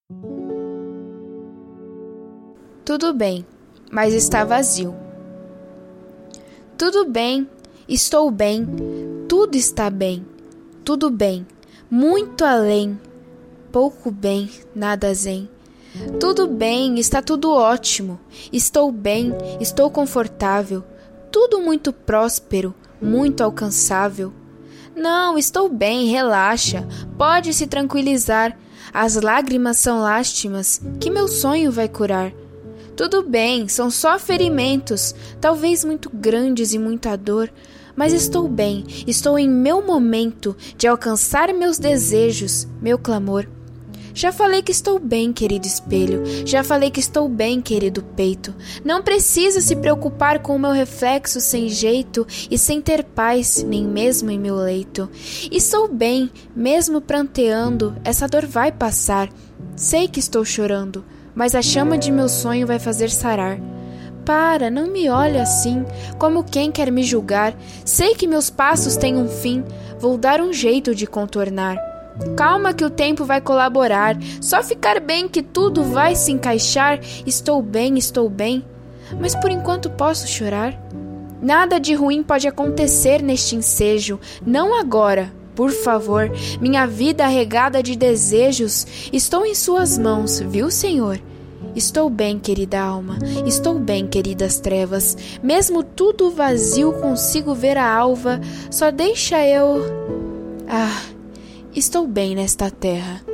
Tudo bem, mas está vazio. Tudo bem, estou bem, tudo está bem, tudo bem, muito além, pouco bem, nada zen. Tudo bem, está tudo ótimo, estou bem, estou confortável, tudo muito próspero, muito alcançável. Não, estou bem, relaxa, pode se tranquilizar, as lágrimas são lástimas que meu sonho vai curar. Tudo bem, são só ferimentos, talvez muito grandes e muita dor, mas estou bem, estou em meu momento de alcançar meus desejos, meu clamor. Já falei que estou bem, querido espelho, já falei que estou bem, querido peito. Não precisa se preocupar com o meu reflexo sem jeito e sem ter paz, nem mesmo em meu leito. Estou bem, mesmo pranteando, essa dor vai passar. Sei que estou chorando, mas a chama de meu sonho vai fazer sarar. Para, não me olhe assim, como quem quer me julgar. Sei que meus passos têm um fim, vou dar um jeito de contornar. Calma que o tempo vai colaborar, só ficar bem que tudo vai se encaixar. Estou bem, mas por enquanto posso chorar? Nada de ruim pode acontecer neste ensejo, não agora. Por favor, minha vida regada de desejos, estou em suas mãos, viu, Senhor? Estou bem, querida alma, estou bem, queridas trevas. Mesmo tudo vazio, consigo ver a alva, só deixa eu... estou bem nesta terra.